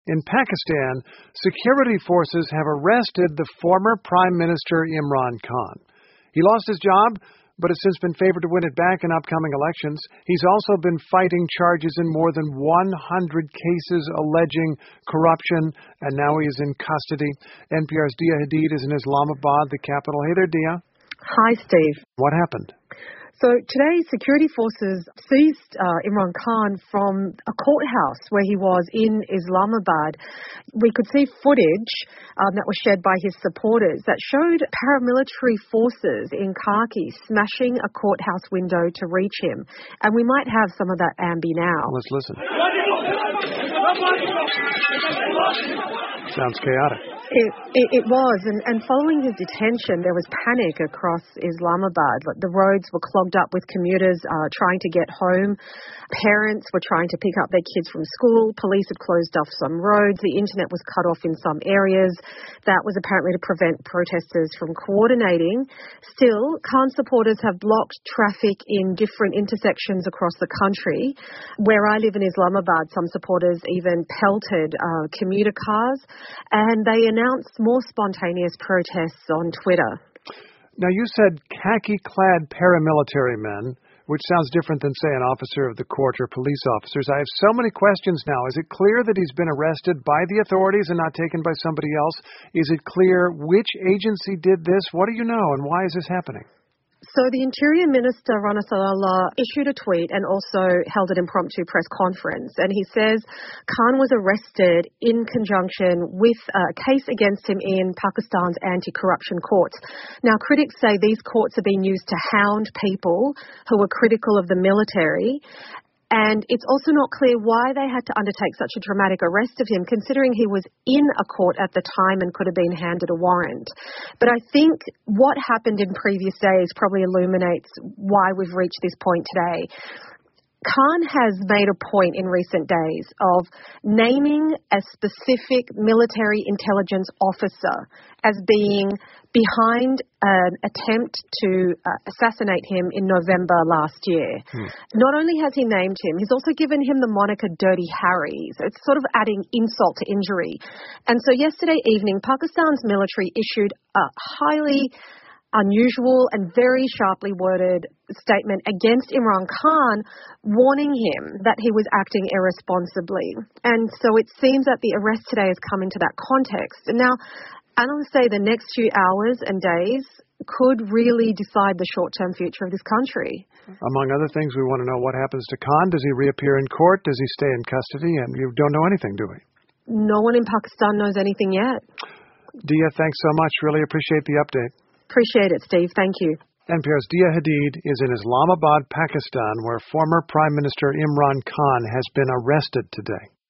In Pakistan, security forces have arrested the former Prime Minister Imran Khan. He lost his job, but has since been favored to win it back in upcoming elections. He's also been fighting charges in more than 100 cases alleging corruption, and now he is in custody. NPR's Dia Hadid is in Islamabad, the capital. Hey there, Dia. Hi, Steve. What happened? So today, security forces seized Imran Khan from a courthouse where he was in Islamabad. We could see footage that was shared by his supporters that showed paramilitary forces in khaki smashing a courthouse window to reach him. And we might have some of that ambi now. Let's listen. Sounds chaotic. It was, and following his detention, there was panic across Islamabad. The roads were clogged up with commuters trying to get home. Parents were trying to pick up their kids from school. Police had closed off some roads. The internet was cut off in some areas. That was apparently to prevent protesters from coordinating. Still, Khan supporters have blocked traffic in different intersections across the country. Where I live in Islamabad, some supporters even pelted commuter cars, and they announced more spontaneous protests on Twitter. Now, you said khaki-clad paramilitary men, which sounds different than, say, an officer of the court or police officers. I have so many questions now. Is it clear that he's been arrested by the authorities and not taken by somebody else? Is it clear which agency did this? What do you know, and why is this happening? So the Interior Minister, Rana Sallalla, issued a tweet and also held an impromptu press conference. And he says Khan was arrested in conjunction with a case against him in Pakistan's anti-corruption courts. Now, critics say these courts are being used to hound people who are critical of the military. And it's also not clear why they had to undertake such a dramatic arrest of him, considering he was in a court at the time and could have been handed a warrant. But I think what happened in previous days probably illuminates why we've reached this point today. Khan has made a point in recent days of naming a specific military intelligence officer as being behind an attempt to assassinate him in November last year. Not only has he named him, he's also given him the moniker Dirty Harry. So it's sort of adding insult to injury. And so yesterday evening, Pakistan's military issued a highly unusual and very sharply worded statement against Imran Khan, warning him that he was acting irresponsibly. And so it seems that the arrest today has come into that context. And now, analysts say the next few hours and days could really decide the short-term future of this country. Among other things, we want to know what happens to Khan. Does he reappear in court? Does he stay in custody? And you don't know anything, do we? No one in Pakistan knows anything yet. Dia, thanks so much. Really appreciate the update. Appreciate it, Steve. Thank you. NPR's Dia Hadid is in Islamabad, Pakistan, where former Prime Minister Imran Khan has been arrested today.